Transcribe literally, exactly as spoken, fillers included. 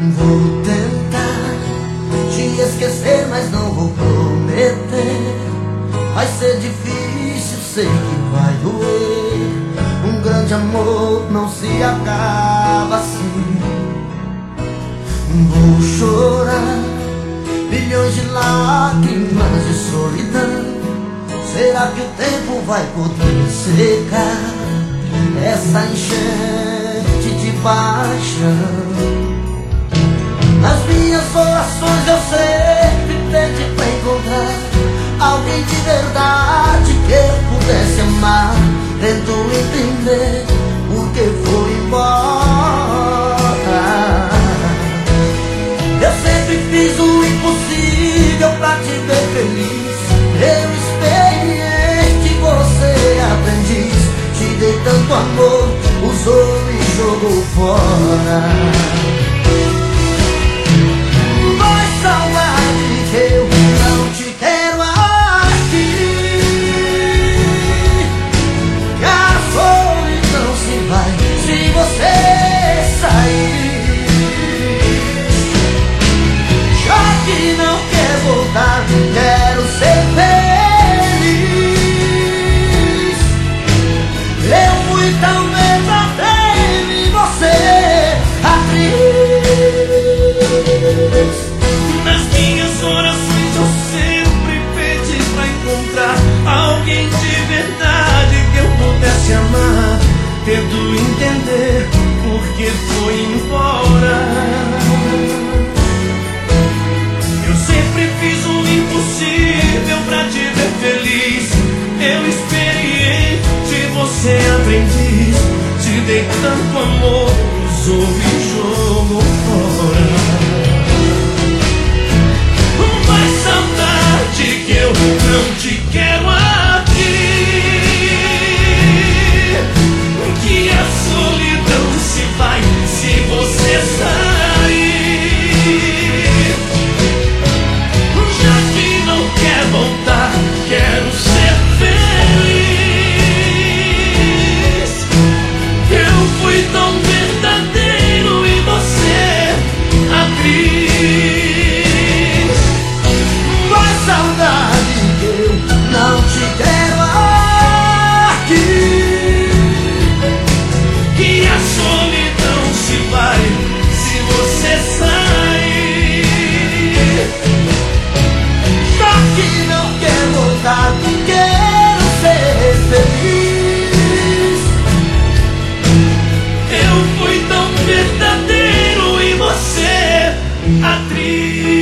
Vou tentar te esquecer, mas não vou prometer. Vai ser difícil, sei que vai doer. Um grande amor não se acaba assim. Vou chorar milhões de lágrimas de solidão. Será que o tempo vai poder secar essa enchente de paixão? Nas minhas orações eu sempre pedi pra encontrar alguém de verdade que eu pudesse amar. Tento entender por que foi embora. Eu sempre fiz o impossível pra te ver feliz. Eu experiente, você aprendiz. Te dei tanto amor, usou e jogou fora. Quero ser feliz. Eu fui tão verdadeiro em você, atriz. Nas minhas orações eu sempre pedi pra encontrar alguém de verdade que eu pudesse amar. Tento entender por que foi embora. Impossível pra te ver feliz. Eu experiente, você aprendiz. Te dei tanto amor, usou e jogou fora. Mais saudade que eu não te quero aqui. Que a solidão se vai se você sair. Voltar, quero ser feliz. Eu fui tão verdadeiro e você, atriz. Mais saudade que eu não te quero aqui. Que a solidão se vai se você sair. Que não quer voltar, quero ser feliz. Eu fui tão verdadeiro e você, atriz.